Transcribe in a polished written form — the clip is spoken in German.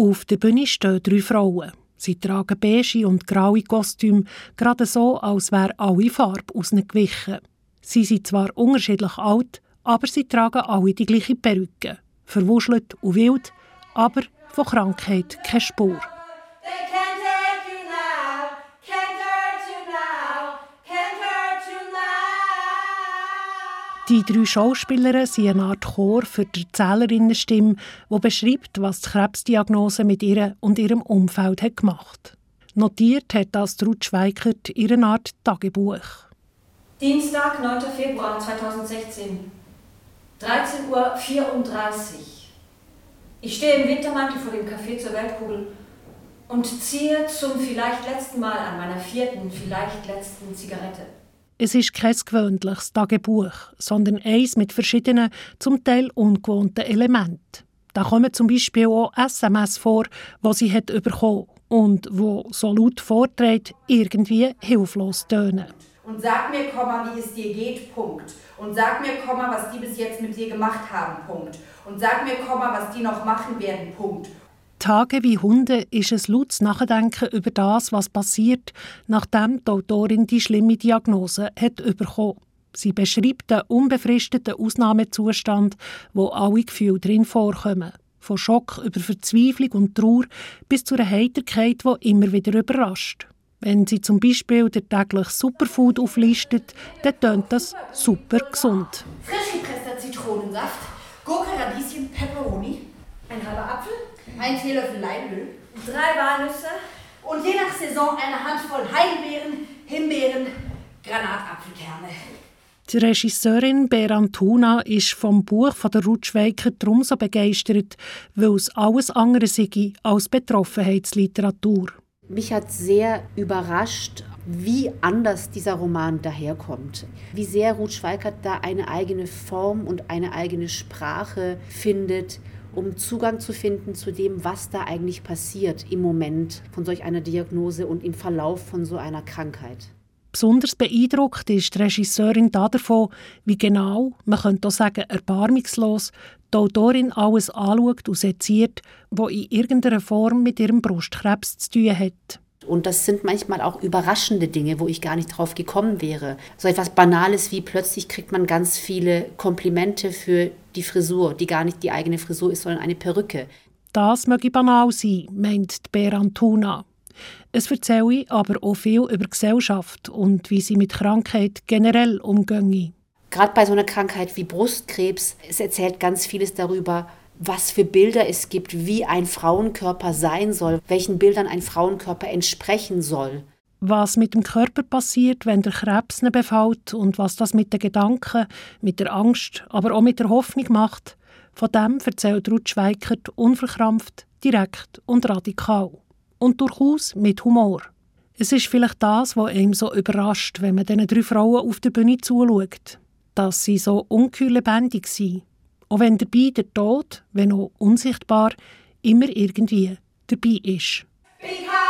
Auf der Bühne stehen 3 Frauen. Sie tragen beige und graue Kostüme, gerade so, als wäre alle Farbe aus ihnen gewichen. Sie sind zwar unterschiedlich alt, aber sie tragen alle die gleiche Perücke. Verwuschelt und wild, aber von Krankheit keine Spur. Die 3 Schauspielerinnen sind eine Art Chor für die Erzählerinnenstimme, die beschreibt, was die Krebsdiagnose mit ihr und ihrem Umfeld hat gemacht. Notiert hat das Ruth Schweikert in einer Art Tagebuch. Dienstag, 9. Februar 2016, 13:34 Uhr. Ich stehe im Wintermantel vor dem Café zur Weltkugel und ziehe zum vielleicht letzten Mal an meiner 4., vielleicht letzten Zigarette. Es ist kein gewöhnliches Tagebuch, sondern eins mit verschiedenen, zum Teil ungewohnten Elementen. Da kommen zum Beispiel auch SMS vor, die sie hat bekommen und die, so laut vorträgt, irgendwie hilflos tönen. Und sag mir, wie es dir geht, Punkt. Und sag mir, was die bis jetzt mit dir gemacht haben, Punkt. Und sag mir, was die noch machen werden, Punkt. Tage wie Hunde ist ein lautes Nachdenken über das, was passiert, nachdem die Autorin die schlimme Diagnose hat bekommen. Sie beschreibt den unbefristeten Ausnahmezustand, wo alle Gefühle drin vorkommen. Von Schock über Verzweiflung und Trauer bis zu einer Heiterkeit, die immer wieder überrascht. Wenn sie zum Beispiel der tägliche Superfood auflistet, dann tönt das super gesund. Frisch gepresster Zitronensaft, Gurke, Radieschen, Peperoni, ein halber Apfel, ein Teelöffel Leinöl, 3 Walnüsse und je nach Saison eine Handvoll Heidelbeeren, Himbeeren, Granatapfelkerne. Die Regisseurin Berantuna ist vom Buch von der Ruth Schweikert darum so begeistert, weil es alles andere sei als Betroffenheitsliteratur. Mich hat sehr überrascht, wie anders dieser Roman daherkommt. Wie sehr Ruth Schweikert da eine eigene Form und eine eigene Sprache findet, um Zugang zu finden zu dem, was da eigentlich passiert im Moment von solch einer Diagnose und im Verlauf von so einer Krankheit. Besonders beeindruckt ist die Regisseurin davon, wie genau, man könnte auch sagen erbarmungslos, die Autorin alles anschaut und seziert, was in irgendeiner Form mit ihrem Brustkrebs zu tun hat. Und das sind manchmal auch überraschende Dinge, wo ich gar nicht drauf gekommen wäre. So etwas Banales wie plötzlich kriegt man ganz viele Komplimente für die Frisur, die gar nicht die eigene Frisur ist, sondern eine Perücke. Das möge banal sein, meint die Berantuna. Es erzähle aber auch viel über die Gesellschaft und wie sie mit Krankheit generell umgehe. Gerade bei so einer Krankheit wie Brustkrebs, es erzählt ganz vieles darüber, was für Bilder es gibt, wie ein Frauenkörper sein soll, welchen Bildern ein Frauenkörper entsprechen soll. Was mit dem Körper passiert, wenn der Krebs ihn befällt und was das mit den Gedanken, mit der Angst, aber auch mit der Hoffnung macht, von dem erzählt Ruth Schweikert unverkrampft, direkt und radikal. Und durchaus mit Humor. Es ist vielleicht das, was einem so überrascht, wenn man diesen 3 Frauen auf der Bühne zuschaut. Dass sie so ungeheuer lebendig sind. Auch wenn dabei der Tod, wenn auch unsichtbar, immer irgendwie dabei ist. Because